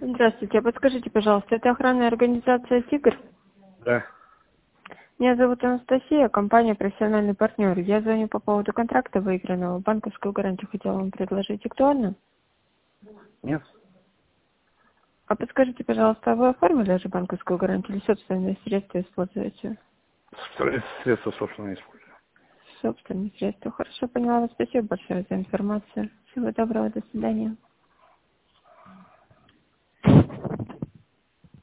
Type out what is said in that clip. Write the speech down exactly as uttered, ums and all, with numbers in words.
Здравствуйте, подскажите, пожалуйста, это охранная организация «Тигр»? Да. Меня зовут Анастасия, компания «Профессиональный партнер». Я звоню по поводу контракта выигранного. Банковскую гарантию хотела вам предложить. Актуально? Нет. А подскажите, пожалуйста, вы оформили уже банковскую гарантию или собственные средства используете? Средства собственные использую. Собственные средства. Хорошо, поняла вас. Спасибо большое за информацию. Всего доброго, до свидания.